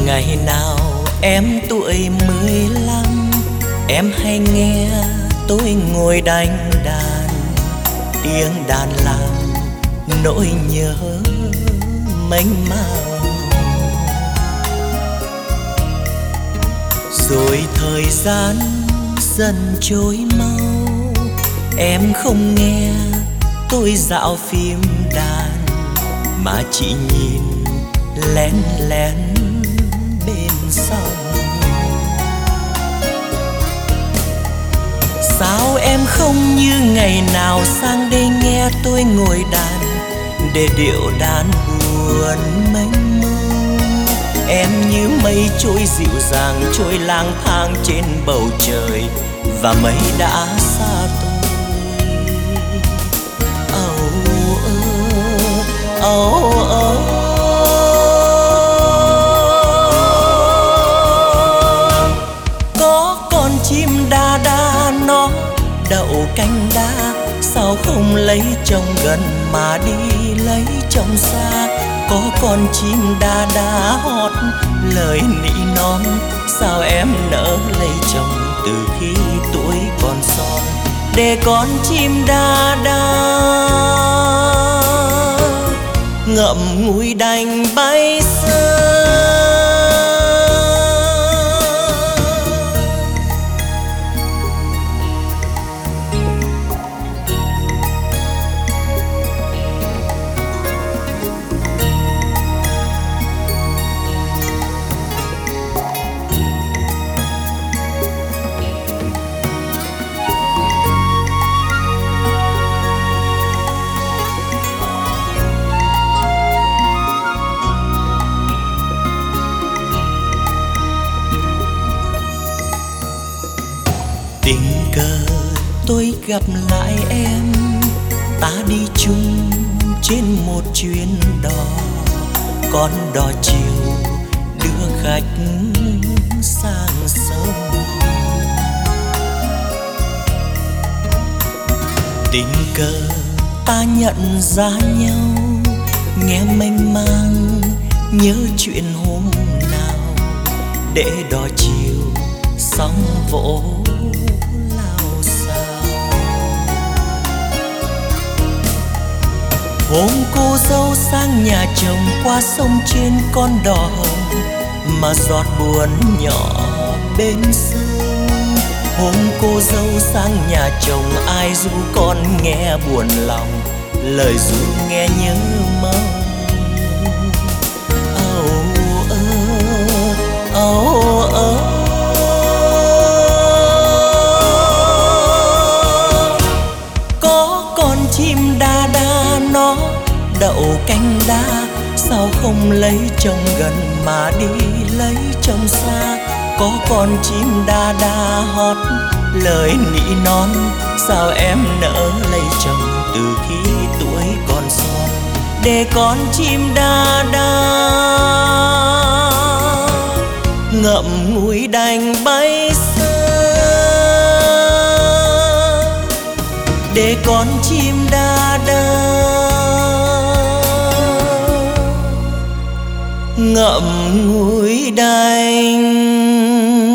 Ngày nào em tuổi 15, em hay nghe tôi ngồi đánh đàn. Tiếng đàn làm nỗi nhớ mênh mang. Rồi thời gian dần trôi mau, em không nghe tôi dạo phim đàn, mà chỉ nhìn lén lén bên sông. Sao em không như ngày nào sang đây nghe tôi ngồi đàn, để điệu đàn buồn mênh mông. Em như mây trôi dịu dàng trôi lang thang trên bầu trời, và mây đã xa tôi. Có con chim đa đa nó đậu cánh đá, sao không lấy chồng gần mà đi lấy chồng xa. Có con chim đa đa hót lời nỉ non, sao em nỡ lấy chồng từ khi tuổi còn son. Để con chim đa đa ngậm ngùi đành bay xa. Tình cờ tôi gặp lại em, ta đi chung trên một chuyến đò. Con đò chiều đưa khách sang sông. Tình cờ ta nhận ra nhau, nghe mênh mang nhớ chuyện hôm nào. Để đò chiều sóng vỗ lao sao. Hôm cô dâu sang nhà chồng qua sông trên con đò hồng, mà giọt buồn nhỏ bên sông. Hôm cô dâu sang nhà chồng ai ru con nghe buồn lòng, lời ru nghe nhớ mong. Có con chim đa đa nó đậu cánh đá, sao không lấy chồng gần mà đi lấy chồng xa. Có con chim đa đa hót lời nỉ non, sao em nỡ lấy chồng từ khi tuổi còn son. Để con chim đa đa ngậm ngùi đành bay xa. Để con chim đa đa ngậm ngùi đành